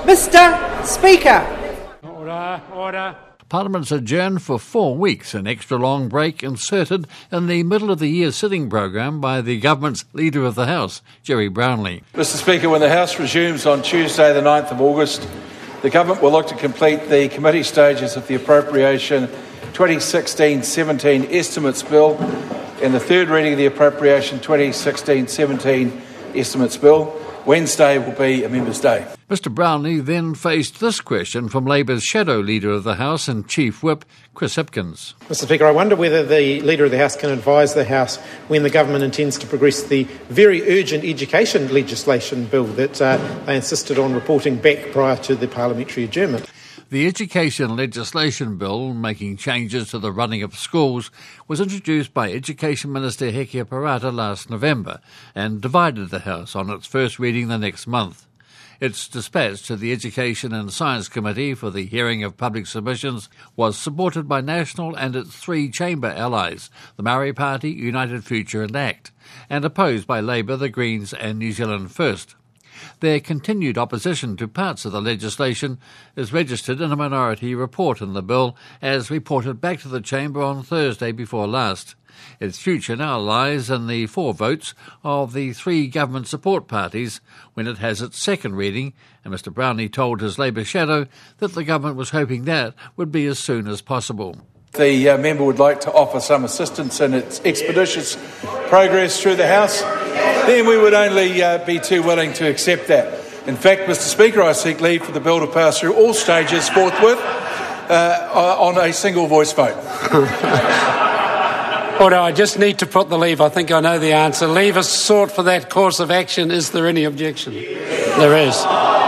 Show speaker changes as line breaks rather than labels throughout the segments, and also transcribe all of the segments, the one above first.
Mr. Speaker.
Order.
Parliament's adjourned for 4 weeks, an extra long break inserted in the middle of the year sitting programme by the government's Leader of the House, Gerry Brownlee.
Mr. Speaker, when the House resumes on Tuesday the 9th of August, the government will look to complete the committee stages of the Appropriation 2016-17 Estimates Bill and the third reading of the Appropriation 2016-17 Estimates Bill. Wednesday will be a Members' Day.
Mr Brownlee then faced this question from Labour's shadow Leader of the House and Chief Whip, Chris Hipkins.
Mr Speaker, I wonder whether the Leader of the House can advise the House when the government intends to progress the very urgent education legislation bill that they insisted on reporting back prior to the parliamentary adjournment.
The Education Legislation Bill, making changes to the running of schools, was introduced by Education Minister Hekia Parata last November and divided the House on its first reading the next month. Its dispatch to the Education and Science Committee for the hearing of public submissions was supported by National and its 3 chamber allies, the Maori Party, United Future and ACT, and opposed by Labour, the Greens and New Zealand First. Their continued opposition to parts of the legislation is registered in a minority report in the bill, as reported back to the Chamber on Thursday before last. Its future now lies in the 4 votes of the 3 government support parties when it has its second reading, and Mr Brownlee told his Labour shadow that the government was hoping that would be as soon as possible.
The member would like to offer some assistance in its expeditious progress through the House, then we would only be too willing to accept that. In fact, Mr Speaker, I seek leave for the bill to pass through all stages forthwith on a single voice vote.
Order, I just need to put the leave. I think I know the answer. Leave is sought for that course of action. Is there any objection? There is.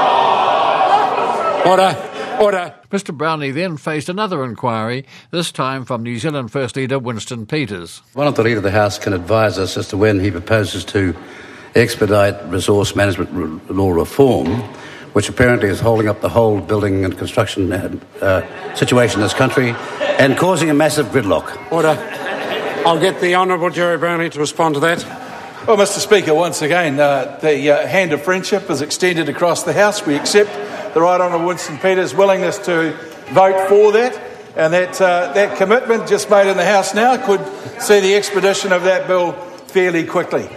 Order.
Mr Brownlee then faced another inquiry, this time from New Zealand First Leader Winston Peters.
One of the Leader of the House can advise us as to when he proposes to expedite resource management law reform, which apparently is holding up the whole building and construction situation in this country and causing a massive gridlock.
Order. I'll get the Honourable Gerry Brownlee to respond to that.
Well, Mr Speaker, once again, the hand of friendship is extended across the House. We accept the Right Honourable Winston Peters' willingness to vote for that, and that commitment just made in the House now could see the expedition of that bill fairly quickly.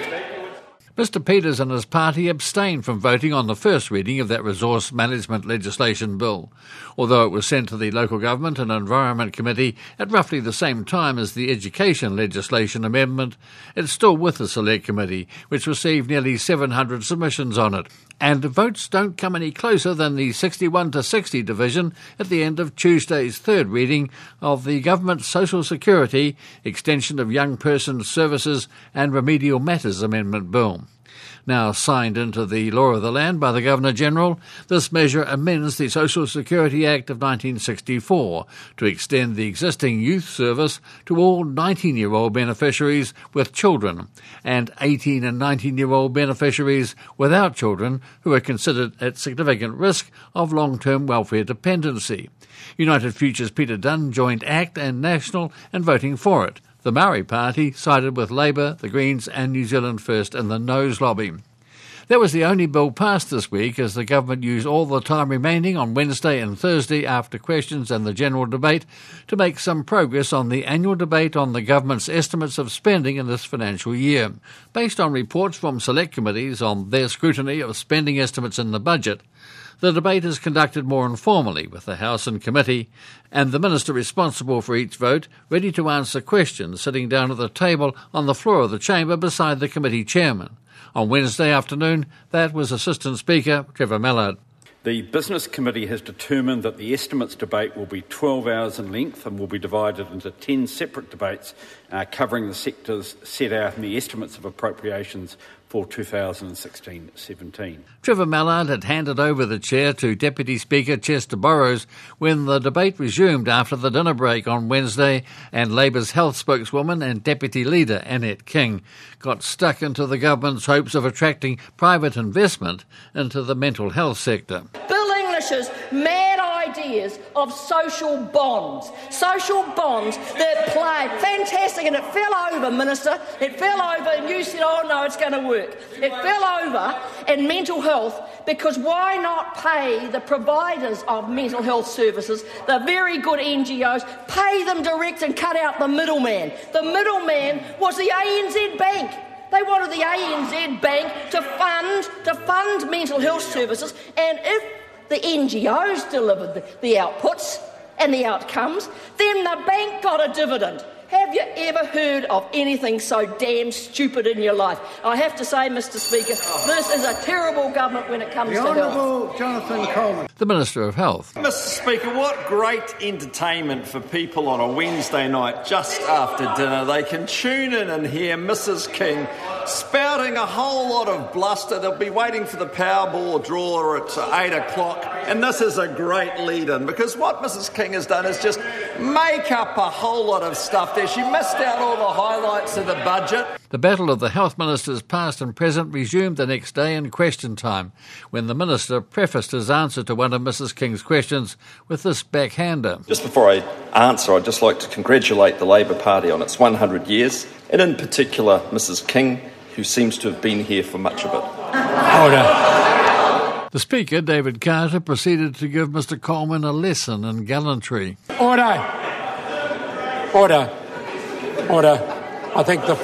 Mr Peters and his party abstained from voting on the first reading of that resource management legislation bill. Although it was sent to the Local Government and Environment Committee at roughly the same time as the Education legislation amendment, it's still with the Select Committee, which received nearly 700 submissions on it. And votes don't come any closer than the 61-60 division at the end of Tuesday's third reading of the Government Social Security, Extension of Young Persons Services and Remedial Matters Amendment Bill. Now signed into the law of the land by the Governor-General, this measure amends the Social Security Act of 1964 to extend the existing youth service to all 19-year-old beneficiaries with children and 18 and 19-year-old beneficiaries without children who are considered at significant risk of long-term welfare dependency. United Future's Peter Dunn joined ACT and National in voting for it. The Maori Party sided with Labour, the Greens and New Zealand First in the No's lobby. That was the only bill passed this week, as the government used all the time remaining on Wednesday and Thursday after questions and the general debate to make some progress on the annual debate on the government's estimates of spending in this financial year. Based on reports from select committees on their scrutiny of spending estimates in the budget, the debate is conducted more informally with the House and Committee and the Minister responsible for each vote ready to answer questions sitting down at the table on the floor of the Chamber beside the committee chairman. On Wednesday afternoon, that was Assistant Speaker Trevor Mallard.
The Business Committee has determined that the estimates debate will be 12 hours in length and will be divided into 10 separate debates covering the sectors set out in the estimates of appropriations for 2016-17.
Trevor Mallard had handed over the chair to Deputy Speaker Chester Burrows when the debate resumed after the dinner break on Wednesday, and Labour's health spokeswoman and Deputy Leader Annette King got stuck into the government's hopes of attracting private investment into the mental health sector.
Bill English's mad
ideas of social bonds. Social bonds that play fantastic, and it fell over, Minister. It fell over, and you said, oh no, it's going to work. It fell over in mental health because why not pay the providers of mental health services, the very good NGOs, pay them direct and cut out the middleman. The middleman was the ANZ Bank. They wanted the ANZ Bank to fund mental health services, and if the NGOs delivered the outputs and the outcomes, then the bank got a dividend. Have you ever heard of anything so damn stupid in your life? I have to say, Mr. Speaker, this is a terrible government when it comes to health.
The Honourable Jonathan Coleman.
The Minister of Health.
Mr. Speaker, what great entertainment for people on a Wednesday night just after dinner. They can tune in and hear Mrs. King spouting a whole lot of bluster. They'll be waiting for the Powerball draw at 8 o'clock. And this is a great lead-in, because what Mrs. King has done is just make up a whole lot of stuff there. She missed out all the highlights of the budget.
The battle of the health ministers past and present resumed the next day in question time, when the minister prefaced his answer to one of Mrs. King's questions with this backhander.
Just before I answer, I'd just like to congratulate the Labour Party on its 100 years, and in particular Mrs. King, who seems to have been here for much of it.
Order. The Speaker, David Carter, proceeded to give Mr. Coleman a lesson in gallantry.
Order. I think the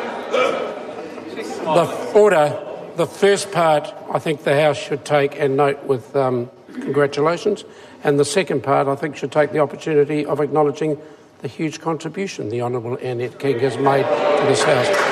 first part, I think the House should take and note with congratulations, and the second part, I think, should take the opportunity of acknowledging the huge contribution the Honourable Annette King has made to this House.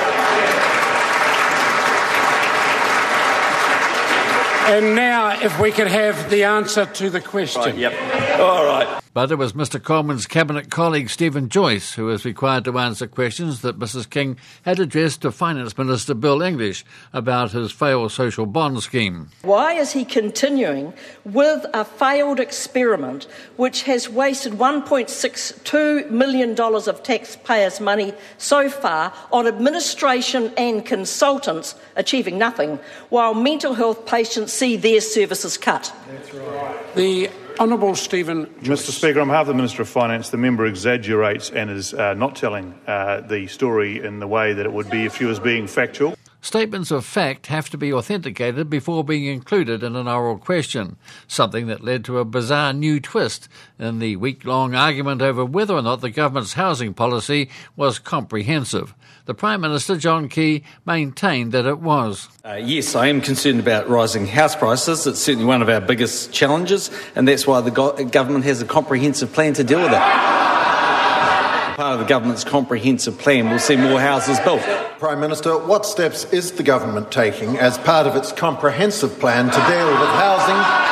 And now, if we could have the answer to the question.
Right, yep. All right.
But it was Mr. Coleman's Cabinet colleague Stephen Joyce who was required to answer questions that Mrs. King had addressed to Finance Minister Bill English about his failed social bond scheme.
Why is he continuing with a failed experiment which has wasted $1.62 million of taxpayers' money so far on administration and consultants achieving nothing, while mental health patients see their services cut?
That's right. The Honourable Stephen Joyce.
Mr. Speaker, on behalf of the Minister of Finance, the member exaggerates and is not telling the story in the way that it would be if she was being factual.
Statements of fact have to be authenticated before being included in an oral question, something that led to a bizarre new twist in the week-long argument over whether or not the government's housing policy was comprehensive. The Prime Minister, John Key, maintained that it was.
Yes, I am concerned about rising house prices. It's certainly one of our biggest challenges, and that's why the government has a comprehensive plan to deal with it. Part of the government's comprehensive plan will see more houses built.
Prime Minister, what steps is the government taking as part of its comprehensive plan to deal with housing?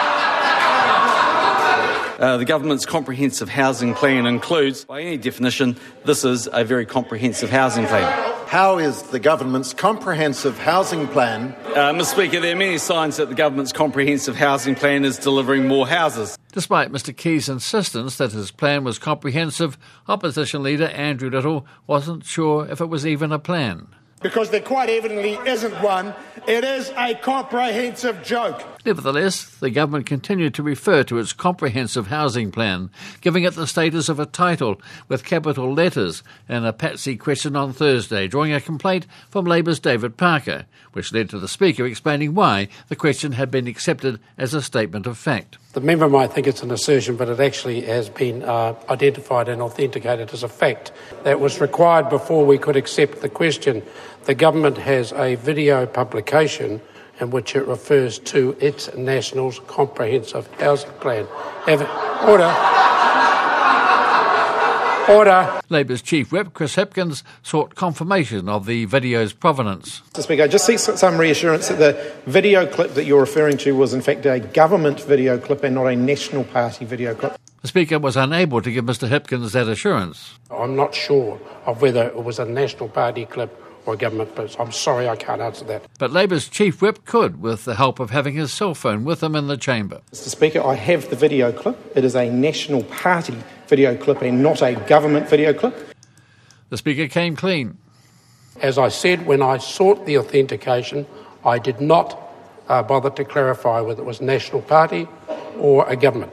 The government's comprehensive housing plan includes, by any definition, this is a very comprehensive housing plan.
How is the government's comprehensive housing plan?
Mr. Speaker, there are many signs that the government's comprehensive housing plan is delivering more houses.
Despite Mr. Key's insistence that his plan was comprehensive, Opposition Leader Andrew Little wasn't sure if it was even a plan.
Because there quite evidently isn't one. It is a comprehensive joke.
Nevertheless, the government continued to refer to its comprehensive housing plan, giving it the status of a title with capital letters in a patsy question on Thursday, drawing a complaint from Labour's David Parker, which led to the Speaker explaining why the question had been accepted as a statement of fact.
The member might think it's an assertion, but it actually has been identified and authenticated as a fact that was required before we could accept the question. The government has a video publication in which it refers to its National Comprehensive Housing Plan. Order.
Labour's Chief Whip, Chris Hipkins, sought confirmation of the video's provenance.
Mr. Speaker, I just seek some reassurance that the video clip that you're referring to was in fact a government video clip and not a National Party video clip.
The Speaker was unable to give Mr. Hipkins that assurance.
I'm not sure of whether it was a National Party clip or a government clip. I'm sorry, I can't answer that.
But Labour's Chief Whip could, with the help of having his cell phone with him in the chamber.
Mr. Speaker, I have the video clip. It is a National Party video clip and not a government video clip.
The Speaker came clean.
As I said, when I sought the authentication, I did not bother to clarify whether it was National Party or a government.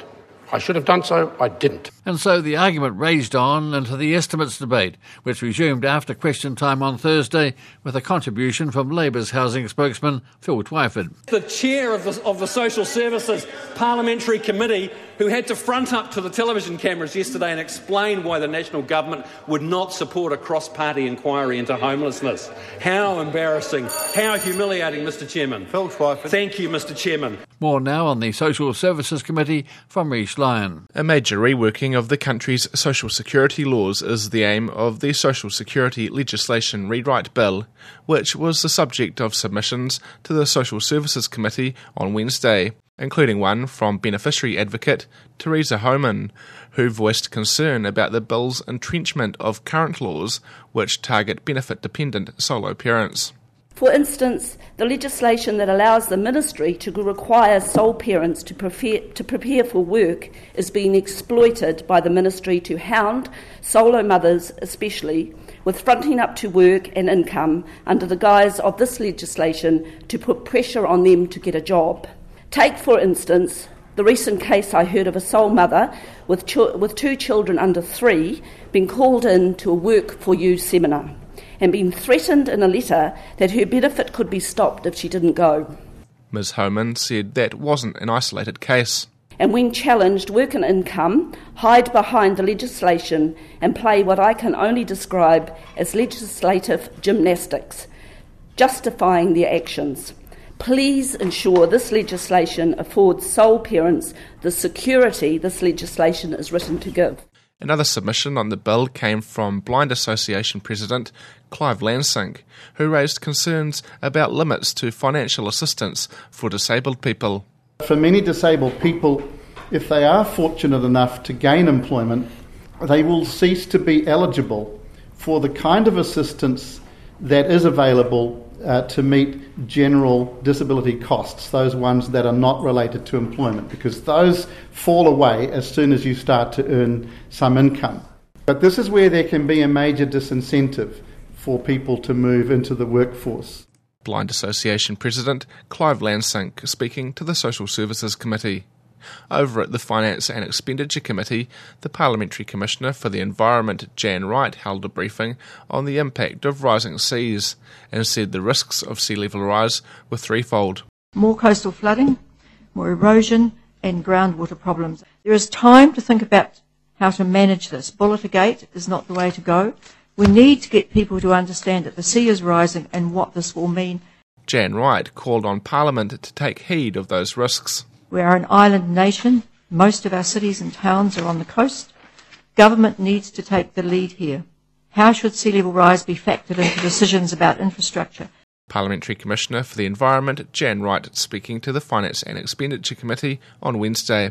I should have done so, I didn't.
And so the argument raged on into the estimates debate, which resumed after question time on Thursday with a contribution from Labour's housing spokesman, Phil Twyford.
The chair of the Social Services Parliamentary Committee, who had to front up to the television cameras yesterday and explain why the National Government would not support a cross-party inquiry into homelessness. How embarrassing, how humiliating, Mr Chairman.
Phil Twyford.
Thank you, Mr Chairman.
More now on the Social Services Committee from Rhys Lyon.
A major reworking of the country's social security laws is the aim of the Social Security Legislation Rewrite Bill, which was the subject of submissions to the Social Services Committee on Wednesday, including one from beneficiary advocate Teresa Homan, who voiced concern about the bill's entrenchment of current laws which target benefit-dependent solo parents.
For instance, the legislation that allows the ministry to require sole parents to prepare for work is being exploited by the ministry to hound solo mothers especially, with fronting up to work and income under the guise of this legislation to put pressure on them to get a job. Take, for instance, the recent case I heard of a sole mother with 2 children under 3 being called in to a Work for You seminar and being threatened in a letter that her benefit could be stopped if she didn't go.
Ms Homan said that wasn't an isolated case.
And when challenged, Work and Income hide behind the legislation and play what I can only describe as legislative gymnastics, justifying their actions. Please ensure this legislation affords sole parents the security this legislation is written to give.
Another submission on the bill came from Blind Association President Clive Lansing, who raised concerns about limits to financial assistance for disabled people.
For many disabled people, if they are fortunate enough to gain employment, they will cease to be eligible for the kind of assistance that is available to meet general disability costs, those ones that are not related to employment, because those fall away as soon as you start to earn some income. But this is where there can be a major disincentive for people to move into the workforce.
Blind Association President Clive Lansing speaking to the Social Services Committee. Over at the Finance and Expenditure Committee, the Parliamentary Commissioner for the Environment, Jan Wright, held a briefing on the impact of rising seas and said the risks of sea level rise were threefold.
More coastal flooding, more erosion and groundwater problems. There is time to think about how to manage this. Bulletigate is not the way to go. We need to get people to understand that the sea is rising and what this will mean.
Jan Wright called on Parliament to take heed of those risks.
We are an island nation. Most of our cities and towns are on the coast. Government needs to take the lead here. How should sea level rise be factored into decisions about infrastructure?
Parliamentary Commissioner for the Environment, Jan Wright, speaking to the Finance and Expenditure Committee on Wednesday.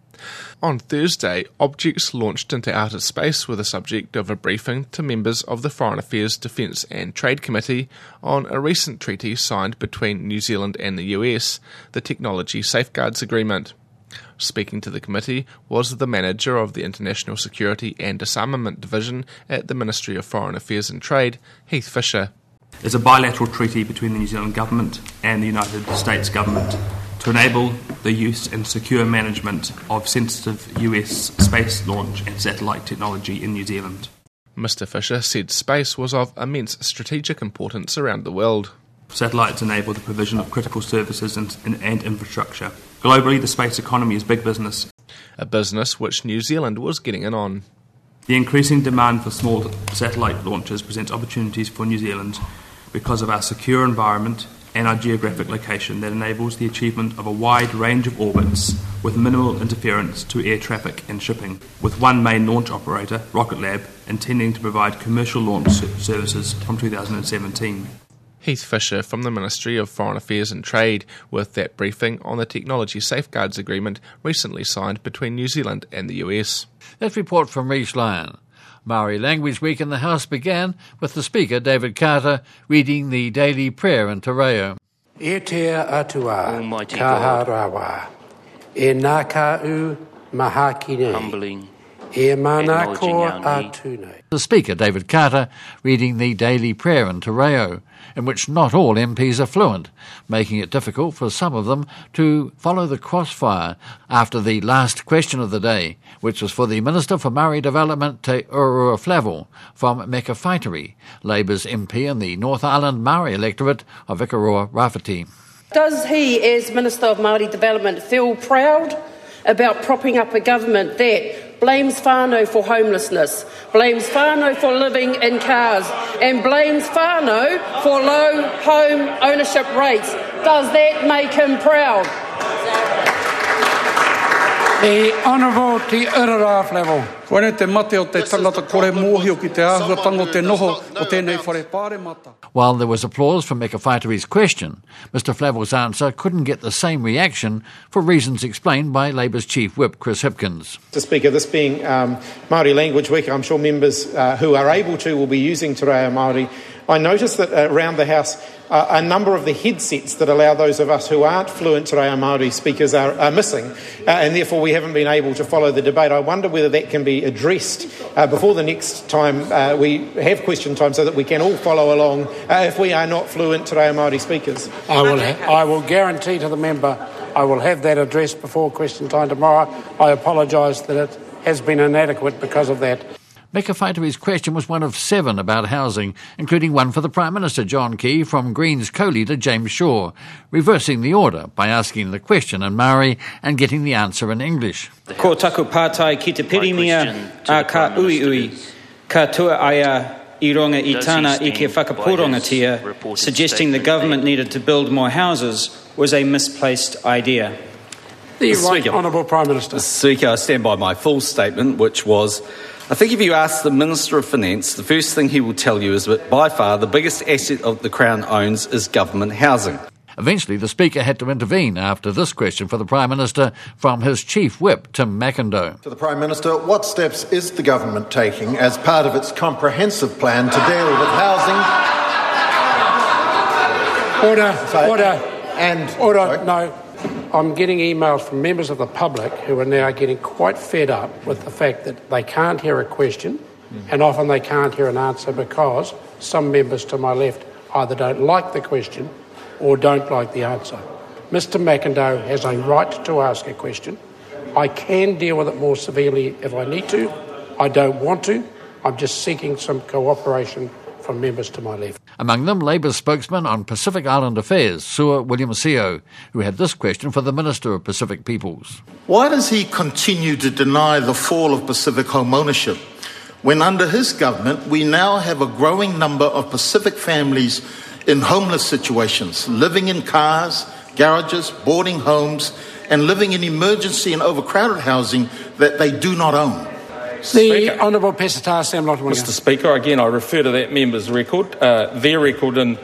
On Thursday, objects launched into outer space were the subject of a briefing to members of the Foreign Affairs, Defence and Trade Committee on a recent treaty signed between New Zealand and the US, the Technology Safeguards Agreement. Speaking to the committee was the manager of the International Security and Disarmament Division at the Ministry of Foreign Affairs and Trade, Heath Fisher.
It's a bilateral treaty between the New Zealand Government and the United States Government to enable the use and secure management of sensitive US space launch and satellite technology in New Zealand.
Mr Fisher said space was of immense strategic importance around the world.
Satellites enable the provision of critical services and infrastructure. Globally, the space economy is big business.
A business which New Zealand was getting in on.
The increasing demand for small satellite launches presents opportunities for New Zealand because of our secure environment and our geographic location that enables the achievement of a wide range of orbits with minimal interference to air traffic and shipping, with one main launch operator, Rocket Lab, intending to provide commercial launch services from 2017.
Heath Fisher from the Ministry of Foreign Affairs and Trade with that briefing on the Technology Safeguards Agreement recently signed between New Zealand and the US.
That report from Rhys Lyon. Maori Language Week in the House began with the Speaker, David Carter, reading the daily prayer in Te Reo.
E te atua,
Almighty
ka
God,
harawa, e nā ka u maha ki nei,
humbling,
E mana ko atune.
The Speaker, David Carter, reading the daily prayer in Te Reo, in which not all MPs are fluent, making it difficult for some of them to follow the crossfire after the last question of the day, which was for the Minister for Māori Development, Te Urua Flavel, from Meka Whaitiri, Labour's MP in the North Island Māori electorate of Ikaroa Rāwhiti.
Does he, as Minister of Māori Development, feel proud about propping up a government that blames whānau for homelessness, blames whānau for living in cars, and blames whānau for low home ownership rates? Does that make him proud?
The Honourable Te Urua Flavel. While
there was applause for Meka Whaitiri's question, Mr Flavel's answer couldn't get the same reaction for reasons explained by Labour's Chief Whip, Chris Hipkins.
Mr Speaker, this being Māori Language Week, I'm sure members who are able to will be using Te Reo Māori. I noticed that around the House a number of the headsets that allow those of us who aren't fluent Te Reo Māori speakers are missing, and therefore we haven't been able to follow the debate. I wonder whether that can be addressed before the next time we have question time so that we can all follow along if we are not fluent Te Reo Māori speakers.
I will guarantee to the member I will have that addressed before question time tomorrow. I apologise that it has been inadequate because of that.
Meka Whaitiri's question was one of 7 about housing, including one for the Prime Minister, John Key, from Greens co-leader James Shaw, reversing the order by asking the question in Māori and getting the answer in English.
Ko taku pātai ki te pirimia a ka ui, ka tua aia I ronga I tāna I ke whakaporongatia, suggesting the government needed to build more houses was a misplaced idea.
The Right Honourable Prime Minister.
Speaker, I stand by my full statement, which was, I think if you ask the Minister of Finance, the first thing he will tell you is that by far the biggest asset of the Crown owns is government housing.
Eventually, the Speaker had to intervene after this question for the Prime Minister from his Chief Whip, Tim McIndoe.
To the Prime Minister, what steps is the government taking as part of its comprehensive plan to deal with housing?
Order. No. I'm getting emails from members of the public who are now getting quite fed up with the fact that they can't hear a question and often they can't hear an answer because some members to my left either don't like the question or don't like the answer. Mr McIndoe has a right to ask a question. I can deal with it more severely if I need to. I don't want to. I'm just seeking some cooperation from members to my left.
Among them, Labour's spokesman on Pacific Island Affairs, Sua William-Sio, who had this question for the Minister of Pacific Peoples.
Why does he continue to deny the fall of Pacific home ownership when under his government we now have a growing number of Pacific families in homeless situations, living in cars, garages, boarding homes, and living in emergency and overcrowded housing that they do not own?
The Honourable Pesata Samlotwinga.
Mr Speaker, again I refer to that member's record, their record in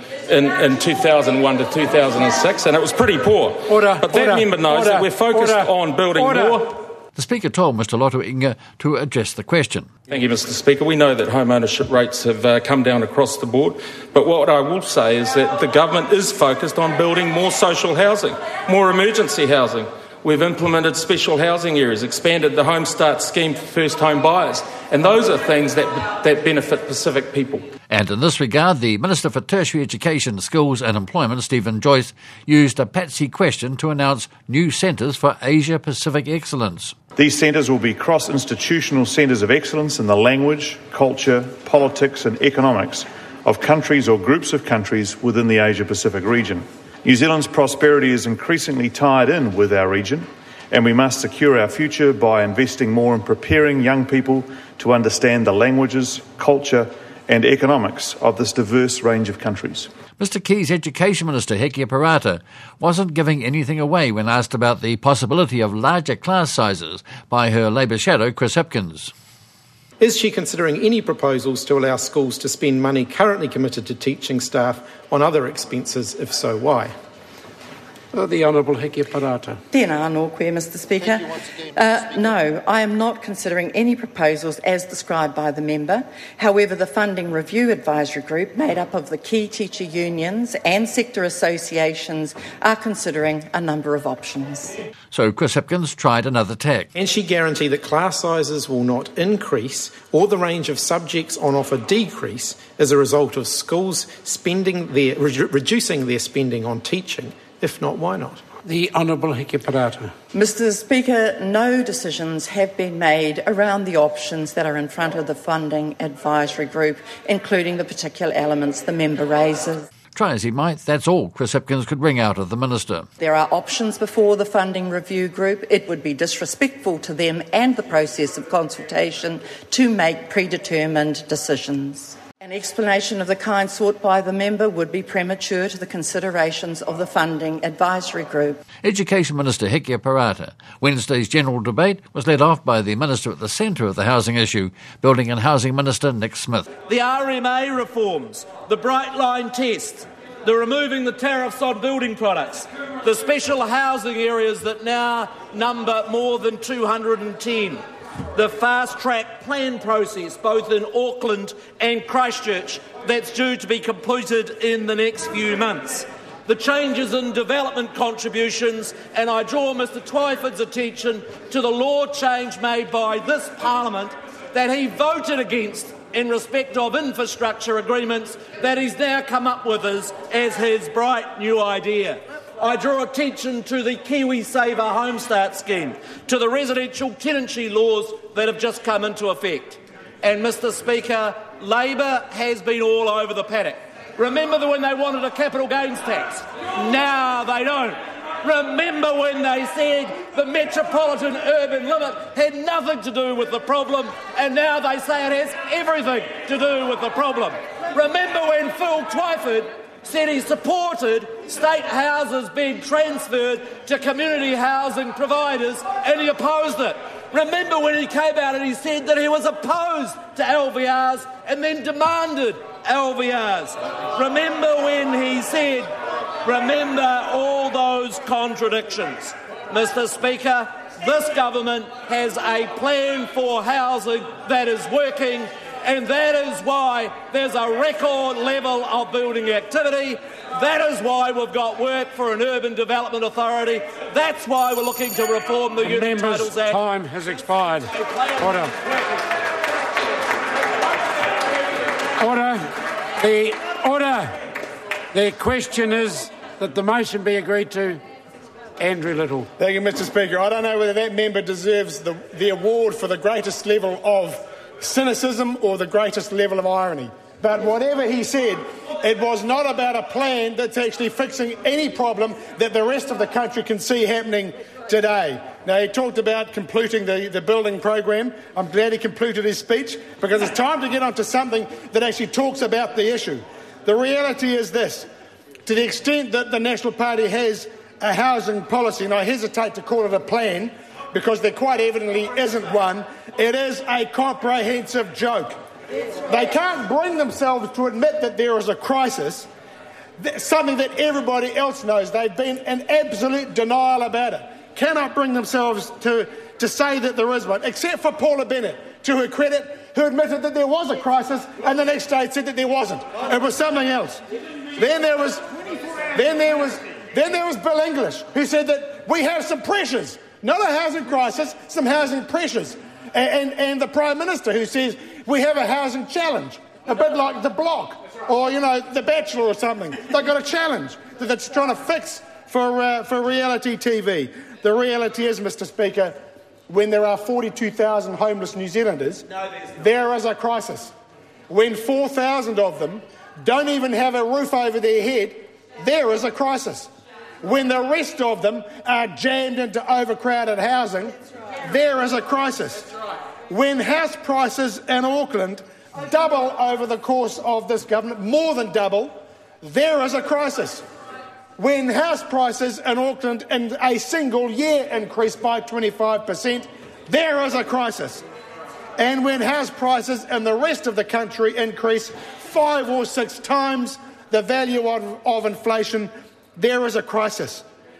2001 to 2006, and it was pretty poor. But that member knows that we're focused on building more.
The Speaker told Mr Lotu-Inga to address the question.
Thank you, Mr Speaker. We know that home ownership rates have come down across the board, but what I will say is that the government is focused on building more social housing, more emergency housing. We've implemented special housing areas, expanded the Home Start scheme for first home buyers, and those are things that benefit Pacific people.
And in this regard, the Minister for Tertiary Education, Skills and Employment, Stephen Joyce, used a patsy question to announce new centres for Asia-Pacific excellence.
These centres will be cross-institutional centres of excellence in the language, culture, politics and economics of countries or groups of countries within the Asia-Pacific region. New Zealand's prosperity is increasingly tied in with our region, and we must secure our future by investing more in preparing young people to understand the languages, culture and economics of this diverse range of countries.
Mr Key's Education Minister, Hekia Parata, wasn't giving anything away when asked about the possibility of larger class sizes by her Labour shadow, Chris Hipkins.
Is she considering any proposals to allow schools to spend money currently committed to teaching staff on other expenses? If so, why?
The Honourable Hikia Parata.
Tēnā anō koe, Mr Speaker. No, I am not considering any proposals as described by the member. However, the Funding Review Advisory Group, made up of the key teacher unions and sector associations, are considering a number of options.
So Chris Hipkins tried another tack.
And she guaranteed that class sizes will not increase or the range of subjects on offer decrease as a result of schools reducing their spending on teaching. If not, why not?
The Honourable Hikia Parata.
Mr Speaker, no decisions have been made around the options that are in front of the Funding Advisory Group, including the particular elements the member raises.
Try as he might, that's all Chris Hipkins could wring out of the Minister.
There are options before the Funding Review Group. It would be disrespectful to them and the process of consultation to make predetermined decisions. An explanation of the kind sought by the member would be premature to the considerations of the Funding Advisory Group.
Education Minister Hikia Parata. Wednesday's general debate was led off by the Minister at the centre of the housing issue, Building and Housing Minister Nick Smith.
The RMA reforms, the Bright Line test, the removing the tariffs on building products, the special housing areas that now number more than 210, the fast-track plan process both in Auckland and Christchurch that's due to be completed in the next few months, the changes in development contributions, and I draw Mr Twyford's attention to the law change made by this Parliament that he voted against in respect of infrastructure agreements that he's now come up with as his bright new idea. I draw attention to the KiwiSaver Home Start scheme, to the residential tenancy laws that have just come into effect. And, Mr Speaker, Labor has been all over the paddock. Remember when they wanted a capital gains tax? Now they don't. Remember when they said the metropolitan urban limit had nothing to do with the problem, and now they say it has everything to do with the problem. Remember when Phil Twyford said he supported state houses being transferred to community housing providers, and he opposed it. Remember when he came out and he said that he was opposed to LVRs and then demanded LVRs. Remember when he said, remember all those contradictions. Mr Speaker, this government has a plan for housing that is working, and that is why there's a record level of building activity. That is why we've got work for an urban development authority. That's why we're looking to reform the Union Titles Act.
Time has expired. Order. Order. The question is that the motion be agreed to. Andrew Little.
Thank you, Mr Speaker. I don't know whether that member deserves the award for the greatest level of cynicism or the greatest level of irony. But whatever he said, it was not about a plan that's actually fixing any problem that the rest of the country can see happening today. Now, he talked about completing the building program. I'm glad he completed his speech, because it's time to get onto something that actually talks about the issue. The reality is this. To the extent that the National Party has a housing policy, and I hesitate to call it a plan, because there quite evidently isn't one, it is a comprehensive joke. They can't bring themselves to admit that there is a crisis, something that everybody else knows. They've been in absolute denial about it. Cannot bring themselves to say that there is one, except for Paula Bennett, to her credit, who admitted that there was a crisis and the next day said that there wasn't. It was something else. Then there was Bill English, who said that we have some pressures. Not a housing crisis, some housing pressures. And the Prime Minister, who says we have a housing challenge, a bit like The Block or, The Bachelor or something. They've got a challenge that's trying to fix for reality TV. The reality is, Mr Speaker, when there are 42,000 homeless New Zealanders, there is a crisis. When 4,000 of them don't even have a roof over their head, there is a crisis. When the rest of them are jammed into overcrowded housing, there is a crisis. When house prices in Auckland double over the course of this government, more than double, there is a crisis. When house prices in Auckland in a single year increase by 25%, there is a crisis. And when house prices in the rest of the country increase 5 or 6 times the value of inflation, there is a crisis.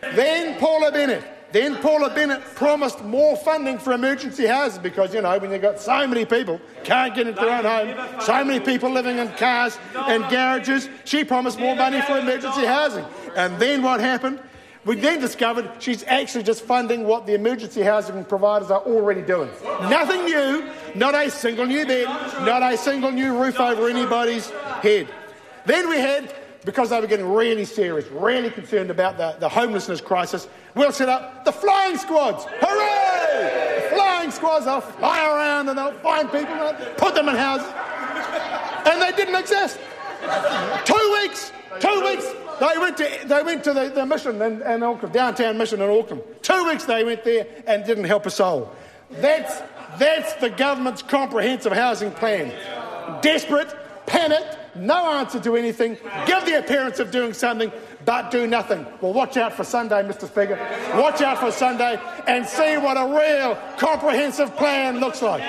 Then Paula Bennett promised more funding for emergency houses because, when you've got so many people can't get into their own home, so many people living in cars and garages, she promised more money for emergency housing. And then what happened? We then discovered she's actually just funding what the emergency housing providers are already doing. Nothing new, not a single new bed, not a single new roof over anybody's head. Then we had, because they were getting really serious, really concerned about the homelessness crisis, we'll set up the flying squads. Hooray! The flying squads, they'll fly around and they'll find people and they'll put them in houses. And they didn't exist. 2 weeks, they went to the mission in Auckland, downtown mission in Auckland. 2 weeks they went there and didn't help a soul. That's the government's comprehensive housing plan. Desperate, panicked, no answer to anything, give the appearance of doing something, but do nothing. Well, watch out for Sunday, Mr. Speaker. Watch out for Sunday and see what a real comprehensive plan looks like.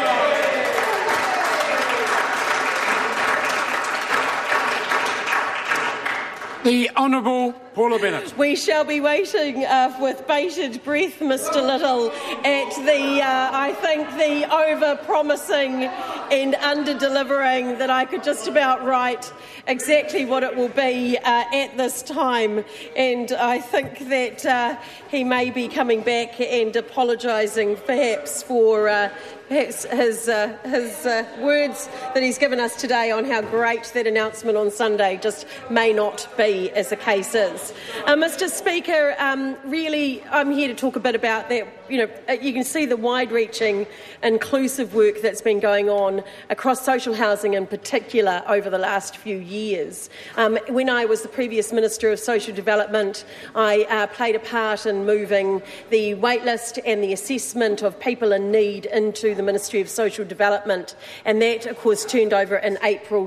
The Honourable Paula Bennett.
We shall be waiting with bated breath, Mr. Little, at the over-promising and under-delivering that I could just about write exactly what it will be at this time. And I think that he may be coming back and apologising perhaps for his words that he's given us today on how great that announcement on Sunday just may not be, as the case is. Mr. Speaker, really I'm here to talk a bit about that. You can see the wide-reaching, inclusive work that's been going on across social housing in particular over the last few years. When I was the previous Minister of Social Development, I played a part in moving the waitlist and the assessment of people in need into the Ministry of Social Development, and that, of course, turned over in April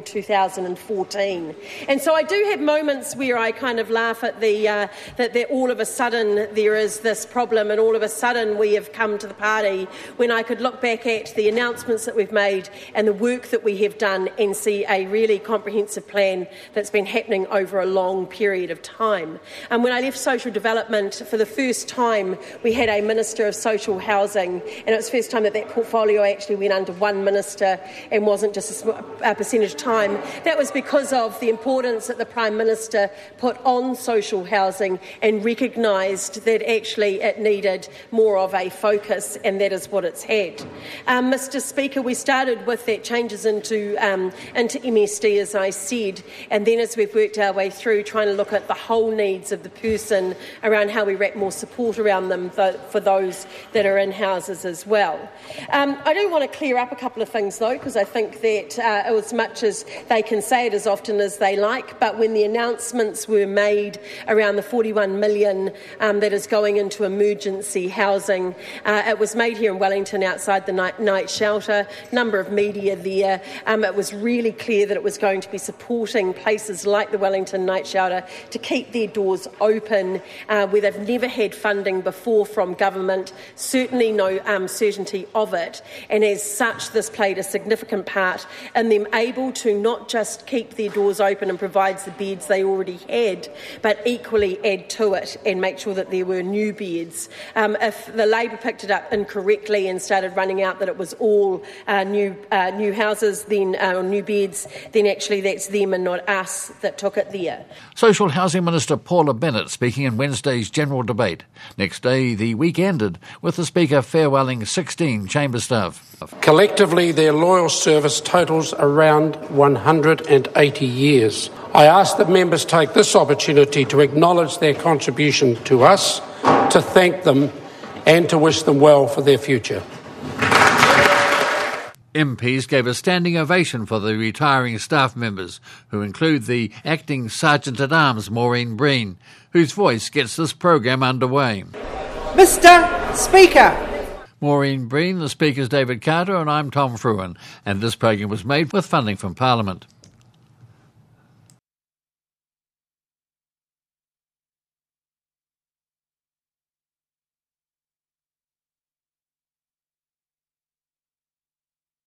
2014. And so I do have moments where I kind of laugh at that all of a sudden there is this problem and all of a sudden we have come to the party, when I could look back at the announcements that we've made and the work that we have done and see a really comprehensive plan that's been happening over a long period of time. And when I left Social Development, for the first time we had a Minister of Social Housing, and it was the first time that portfolio actually went under one minister and wasn't just a percentage of time. That was because of the importance that the Prime Minister put on social housing and recognised that actually it needed more of a focus, and that is what it's had. Mr. Speaker, we started with that changes into MSD, as I said, and then as we've worked our way through trying to look at the whole needs of the person around how we wrap more support around them for those that are in houses as well. I do want to clear up a couple of things though, because I think that as much as they can say it as often as they like, but when the announcements were made around the 41 million that is going into emergency housing, it was made here in Wellington outside the night shelter, number of media there. It was really clear that it was going to be supporting places like the Wellington night shelter to keep their doors open where they've never had funding before from government, certainly no certainty of it, and as such this played a significant part in them able to not just keep their doors open and provide the beds they already had, but equally add to it and make sure that there were new beds. If the Labor picked it up incorrectly and started running out that it was all new houses, then new beds, then actually that's them and not us that took it there.
Social Housing Minister Paula Bennett speaking in Wednesday's general debate. Next day, the week ended with the Speaker farewelling 16 chamber staff.
Collectively, their loyal service totals around 180 years. I ask that members take this opportunity to acknowledge their contribution to us, to thank them and to wish them well for their future.
MPs gave a standing ovation for the retiring staff members, who include the acting Sergeant-at-Arms Maureen Breen, whose voice gets this program underway.
Mr. Speaker.
Maureen Breen, the Speaker's David Carter, and I'm Tom Fruin, and this program was made with funding from Parliament.